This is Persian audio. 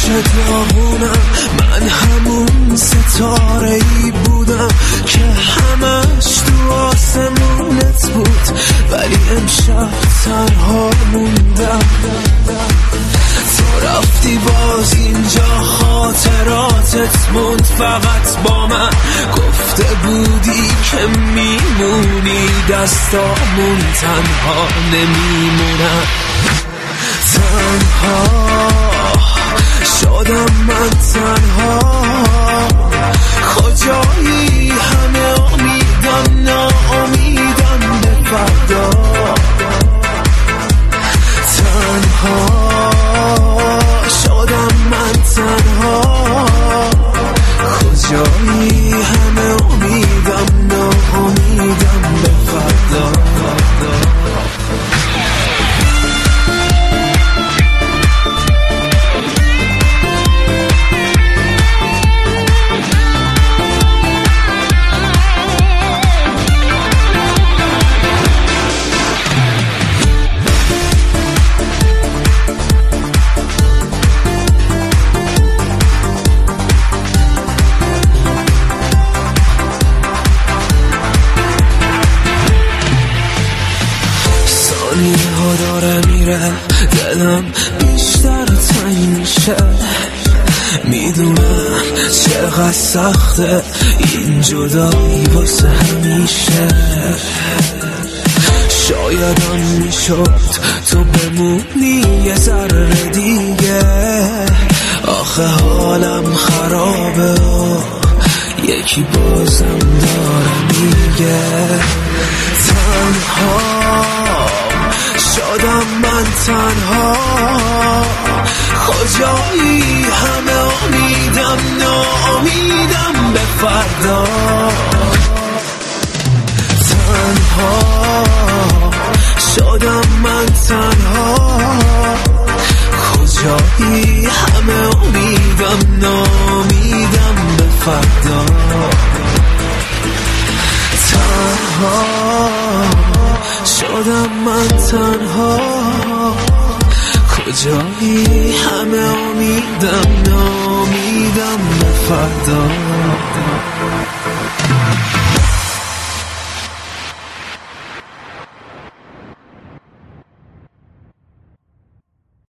که داغونم، من همون ستاره‌ای بودم که همش تو آسمونت بود، ولی امشب تنها موندم. تو رفتی باز اینجا خاطراتت موند فقط با من، گفته بودی که میمونی، دستامون تنها نمیمونن. تنها شدم من، تنها کجایی؟ همه امیدم ناامیدم به فردا. تنها شدم من، تنها کجایی؟ همه امیدم ناامیدم به فردا. ها داره میره، دلم بیشتر تنگ میشه. میدونم چقدر سخته این جدایی واسه همیشه. شایدم میشد تو بمونی یه ذره دیگه، آخه حالم خرابه و یکی بازم داره میگه. تنها شدم من، تنها کجایی؟ همه امیدم ناامیدم به فردا. تنها شدم من، تنها کجایی؟ همه امیدم ناامیدم به فردا. تنها شدم من، تنها کجایی؟ همه امیدم ناامیدم به فردا.